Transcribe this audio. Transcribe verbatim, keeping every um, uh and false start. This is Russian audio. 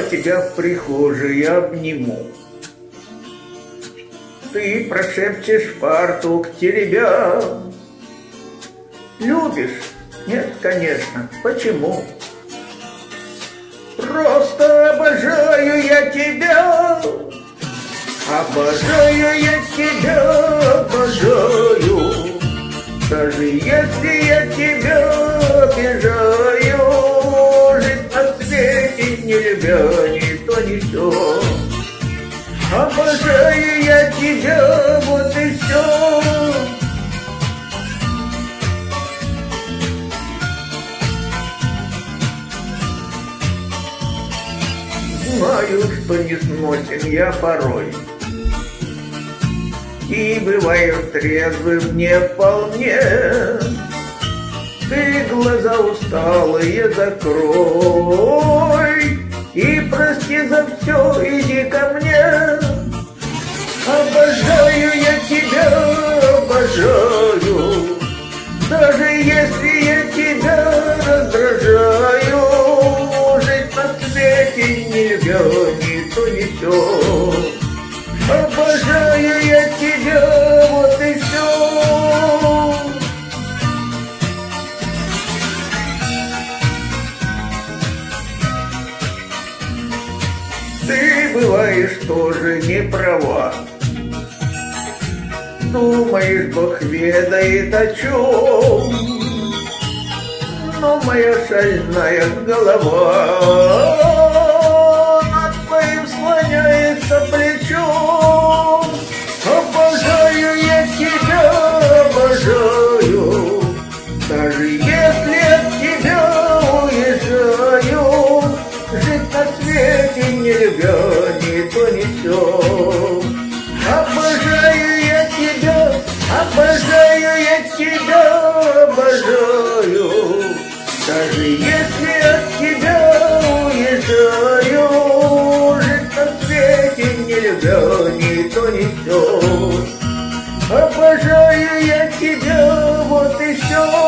тебя в прихожей обниму. Ты прошепчешь фартук теребя. Любишь? Нет, конечно. Почему? Просто обожаю я тебя. Обожаю я тебя, обожаю. Даже если я тебя обижаю, жить на свете не любя ни то ни сё. Обожаю я тебя, вот и все. Знаю, что не сносен я порой, и бываю трезвым не вполне. Ты глаза усталые закрой и прости за все, иди ко мне. Обожаю я тебя, обожаю, даже если я тебя раздражаю, жить на свете не любя ни то ни сё. Обожаю я тебя, вот и все. Ты бываешь тоже не права. Думаешь, Бог ведает о чем, но моя шальная голова над твоим склоняется плечом. Обожаю я тебя, обожаю, даже если от тебя уезжаю, жить на свете не любя ни то ни сё. Обожаю я тебя, обожаю я тебя, обожаю, даже если от тебя уезжаю, жить на свете не любя ни то ни сё. Обожаю я тебя, вот и все.